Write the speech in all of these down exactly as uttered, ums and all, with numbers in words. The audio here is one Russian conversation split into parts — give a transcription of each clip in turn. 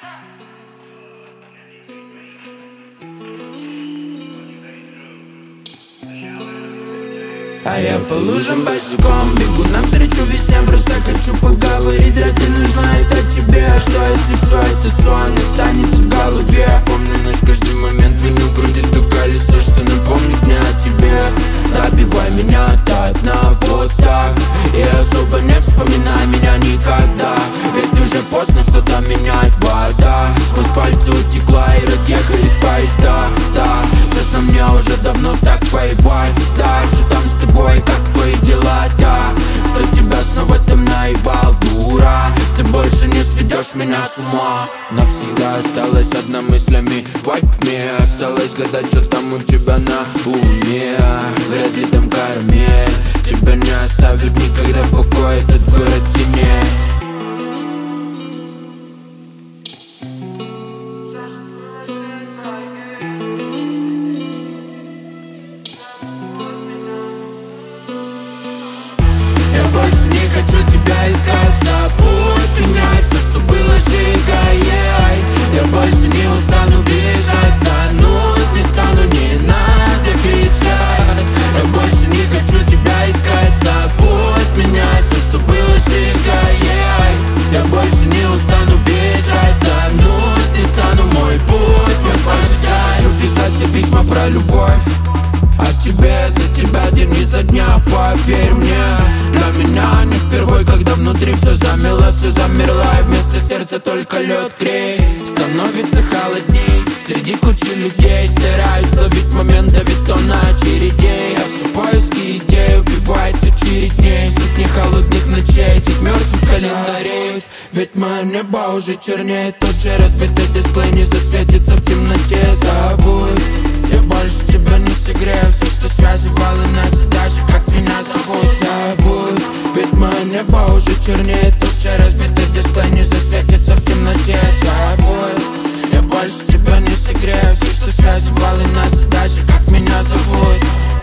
А я по лужам босиком бегу навстречу весне. Просто хочу поговорить, ради нужна это тебе. А что если все это сон останется в голове? Помню наш каждый момент, вину крутит то колесо, что напомнит мне о тебе. Добивай меня тайно, вот так, и особо не вспоминай меня никогда. Ведь уже поздно что-то менять, вода сквозь пальцы утекла и разъехались поезда. Да, честно, мне уже давно так поебать. Дальше там с тобой, как твои дела, да? Кто тебя снова там наебал, дура? Ты больше не сведешь меня с ума. Навсегда осталась одна мыслями во тьме. Осталось гадать, что там у тебя на уме. Вряд ли там карамель. Тебя не оставит никогда в покое этот город теней. Я больше не хочу тебя искать, забудь меня. Все, что было, сжигай. Я больше не устану бежать, тонуть не стану, не надо кричать. Я больше не хочу тебя искать, забудь меня. Все, что было, сжигай. Я больше не устану бежать, тонуть не стану, мой путь, мой sunshine. Хочу писать тебе письма про любовь, а тебе, за тебя день изо дня, поверь мне. Для меня не впервой, когда внутри все замерло, все замерло, и вместо сердца только лед греет. Становится холодней среди кучи людей. Стараюсь ловить момент, давит он на очередей. А все поиски идей убивает очередней. Сотни холодных ночей, этих мертвых календарей. Ведь мое небо уже чернеет. Тот же разбитый дисплей не засветится в темноте. Забудь, я больше тебя не согрею. Все, что связывало нас, и даже как меня зовут. Забудь, ведь мое небо уже чернеет. Тот же разбитый дисплей не засветится в темноте. Забудь, я больше тебя не согрею. Все, что связывало нас, и даже как меня зовут.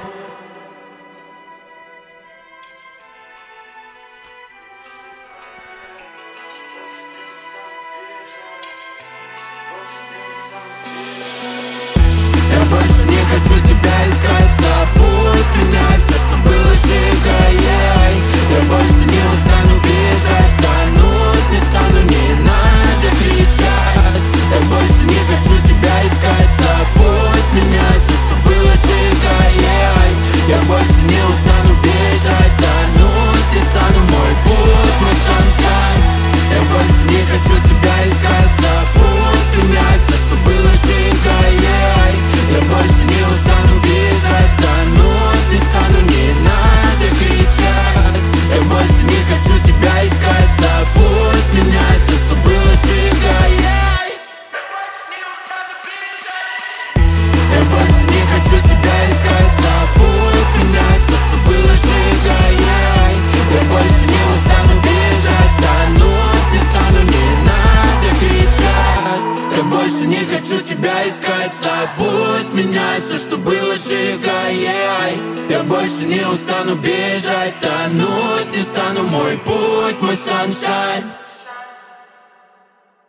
Я больше не хочу тебя искать, забудь меня. Все, что было, сжигай. Я больше не устану бежать, тонуть не стану, не надо кричать. Я больше не хочу тебя искать, забудь меня. Все, что было, сжигай. Я больше не устану бежать, тонуть не стану, мой путь, мой sunshine. Я больше не хочу тебя искать, забудь меня. Все, что было, сжигай. Я больше не устану бежать, тонуть не стану, не надо кричать. Я больше не хочу тебя искать, забудь меня. Все, что было, сжигай. Я больше не хочу тебя искать, забудь меня. Все, что было, сжигай. Я больше не устану бежать, тонуть не стану, не надо кричать. Я больше не хочу тебя искать, забудь меня. Все, что было, сжигай. Я больше не устану бежать, тонуть не стану, мой путь, мой sunshine.